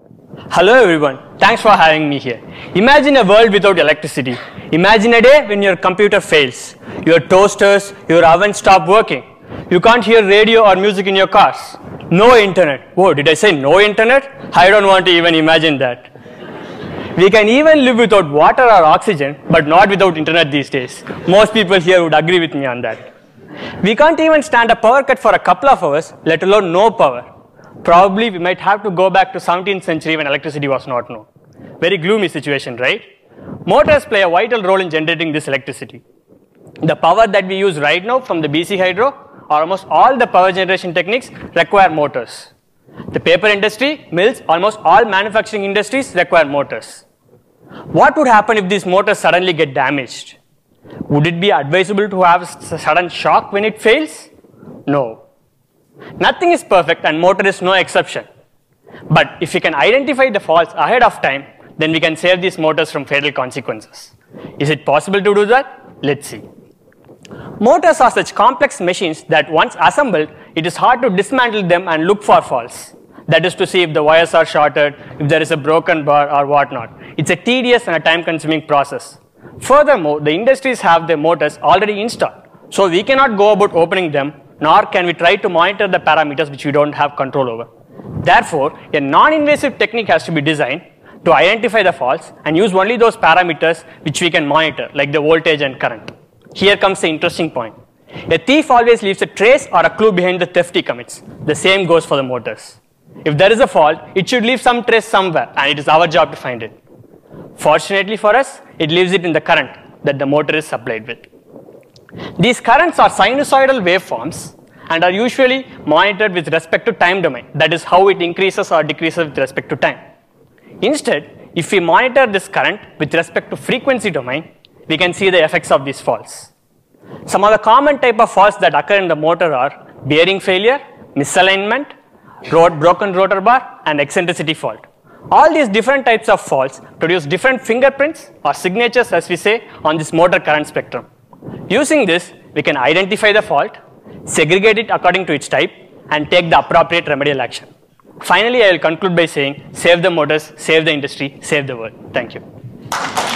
Hello everyone, thanks for having me here. Imagine a world without electricity. Imagine a day when your computer fails, your toasters, your ovens stop working. You can't hear radio or music in your cars. No internet. Whoa, did I say no internet? I don't want to even imagine that. We can even live without water or oxygen, but not without internet these days. Most people here would agree with me on that. We can't even stand a power cut for a couple of hours, let alone no power. Probably we might have to go back to 17th century when electricity was not known. Very gloomy situation, right? Motors play a vital role in generating this electricity. The power that we use right now from the BC Hydro, or almost all the power generation techniques, require motors. The paper industry, mills, almost all manufacturing industries require motors. What would happen if these motors suddenly get damaged? Would it be advisable to have a sudden shock when it fails? No. Nothing is perfect and motor is no exception. But if we can identify the faults ahead of time, then we can save these motors from fatal consequences. Is it possible to do that? Let's see. Motors are such complex machines that once assembled, it is hard to dismantle them and look for faults. That is to see if the wires are shorted, if there is a broken bar or whatnot. It's a tedious and a time-consuming process. Furthermore, the industries have their motors already installed, so we cannot go about opening them, nor can we try to monitor the parameters which we don't have control over. Therefore, a non-invasive technique has to be designed to identify the faults and use only those parameters which we can monitor, like the voltage and current. Here comes the interesting point. A thief always leaves a trace or a clue behind the theft he commits. The same goes for the motors. If there is a fault, it should leave some trace somewhere, and it is our job to find it. Fortunately for us, it leaves it in the current that the motor is supplied with. These currents are sinusoidal waveforms and are usually monitored with respect to time domain. That is how it increases or decreases with respect to time. Instead, if we monitor this current with respect to frequency domain, we can see the effects of these faults. Some of the common type of faults that occur in the motor are bearing failure, misalignment, broken rotor bar, and eccentricity fault. All these different types of faults produce different fingerprints or signatures, as we say, on this motor current spectrum. Using this, we can identify the fault, segregate it according to its type, and take the appropriate remedial action. Finally, I will conclude by saying, save the motors, save the industry, save the world. Thank you.